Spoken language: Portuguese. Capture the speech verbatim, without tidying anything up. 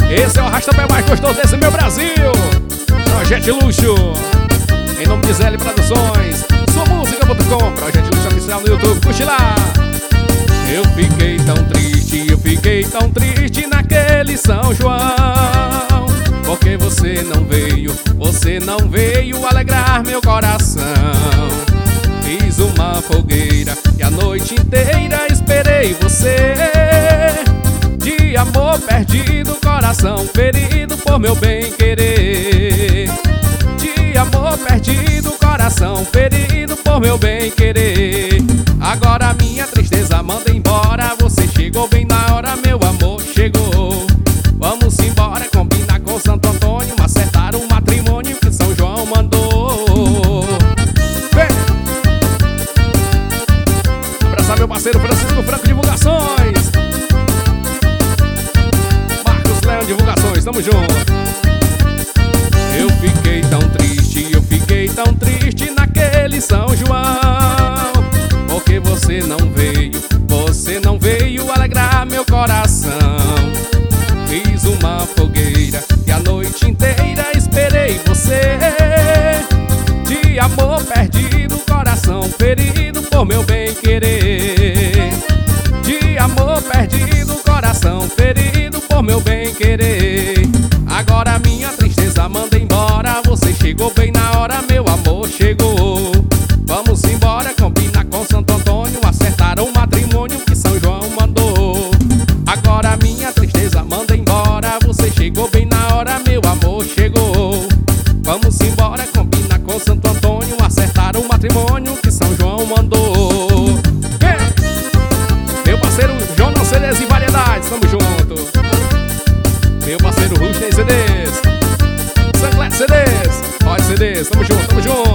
Esse é o arrasta-pé mais gostoso desse meu Brasil. Projeto Luxo, em nome de Zé L Produções, sua música ponto com. Projeto Luxo oficial no YouTube, curte lá. Eu fiquei tão triste, eu fiquei tão triste naquele São João, porque você não veio, você não veio alegrar meu coração. Fiz uma fogueira e a noite inteira esperei você. De amor perdido, coração ferido por meu bem querer. De amor perdido, coração ferido por meu bem querer. Agora minha tristeza manda embora, você chegou bem na hora, meu amor chegou. Vamos embora, combinar com Santo Antônio, acertar o matrimônio que São João mandou. Vem! Abraçar meu parceiro Francisco Franco Divulgações, Marcos Leão Divulgações, tamo junto. Eu fiquei tão triste, eu fiquei tão triste naquele São João, porque você não veio, você não veio alegrar meu coração. Fiz uma fogueira e a noite inteira esperei você. De amor perdido, coração ferido por meu bem querer. De amor perdido, coração ferido por meu bem querer. Agora minha tristeza manda embora, você chegou bem na hora, meu amor chegou. Vamos embora, combinar com Santo Antônio, acertar o matrimônio que São João mandou. Agora minha tristeza manda embora, você chegou bem na hora, meu amor chegou. Vamos embora, combinar com Santo Antônio, acertar o matrimônio que São João mandou. Hey! Meu parceiro Jonas C Ds e Variedades, tamo junto. Meu parceiro Rusney C Ds, Sancler C Ds, Roy C Ds, tamo junto, tamo junto.